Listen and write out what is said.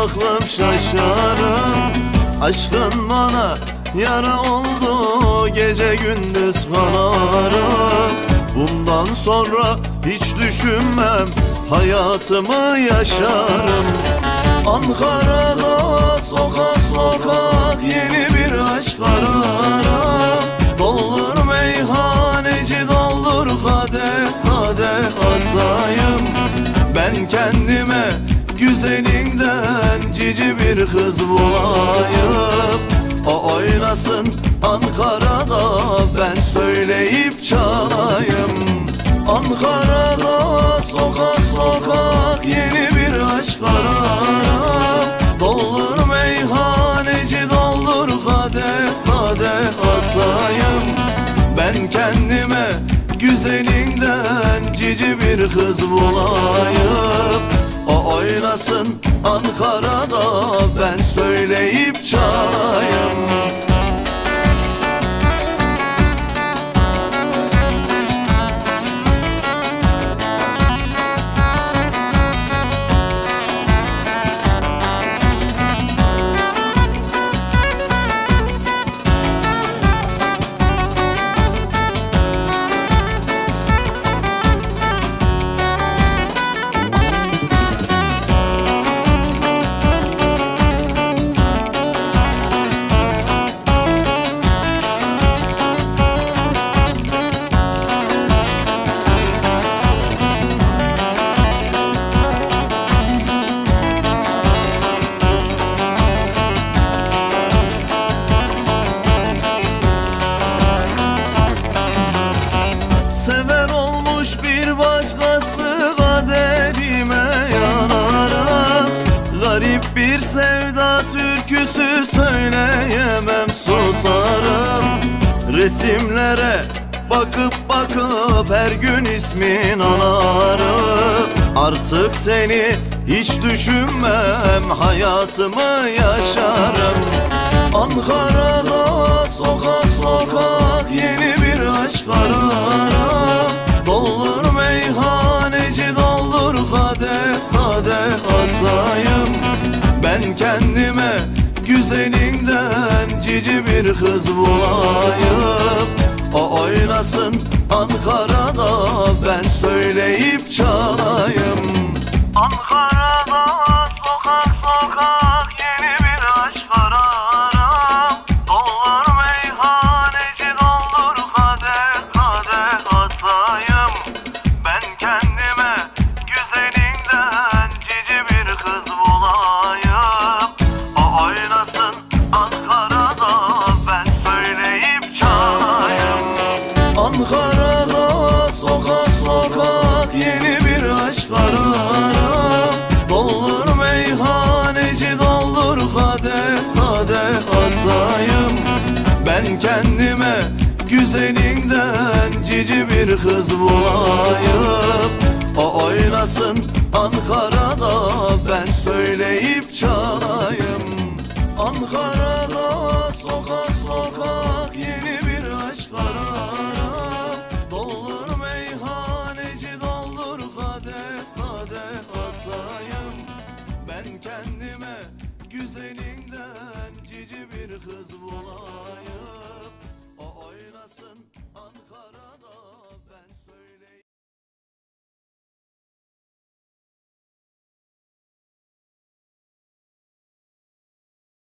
aklım şaşarım. Aşkın bana yara oldu, gece gündüz kanarım. Bundan sonra hiç düşünmem, hayatımı yaşarım. Ankara'da sokak sokak yeni bir aşk ararım. Doldur meyhaneci doldur, kadeh kadeh atayım. Ben kendime güzelinden cici bir kız bulayım. O oynasın Ankara'da, ben söyleyip çalayım. Ankara'da sokak sokak yeni bir aşk ararım. Doldur meyhaneci doldur, kadeh kadeh atayım. Ben kendime güzelinden cici bir kız bulayım. O oynasın Ankara'da, ben söyleyip çalayım. Sever olmuş bir başkası, kaderime yanarım. Garip bir sevda türküsü söyleyemem, susarım. Resimlere bakıp bakıp her gün ismin anarım. Artık seni hiç düşünmem, hayatımı yaşarım. Ankara'da sokak sokak yeni bir aşk ararım. Doldur meyhaneci doldur, kadeh kadeh atayım. Ben kendime güzelinden cici bir kız bulayım. O oynasın Ankara'da, ben söyleyip çalayım. Ankara'da sokak sokak yeni bir aşk ararım. Doldur meyhaneci doldur, kadeh kadeh atayım. Ben kendime güzelinden cici bir kız bulayım. O oynasın Ankara'da, ben söyleyip çalayım. Ankara'da sokak sokak yeni bir aşk ararım. Doldur meyhaneci doldur, kadeh kadeh atayım. Ben kendime güzelinden cici bir kız bulayım. O oynasın Ankara'da, ben söyleyip çalayım. Ankara'da sokak sokak yeni bir aşk ararım. Doldur meyhaneci doldur, kadeh kadeh atayım. Ben kendime güzelinden cici bir kız bulayım. O oynasın Ankara.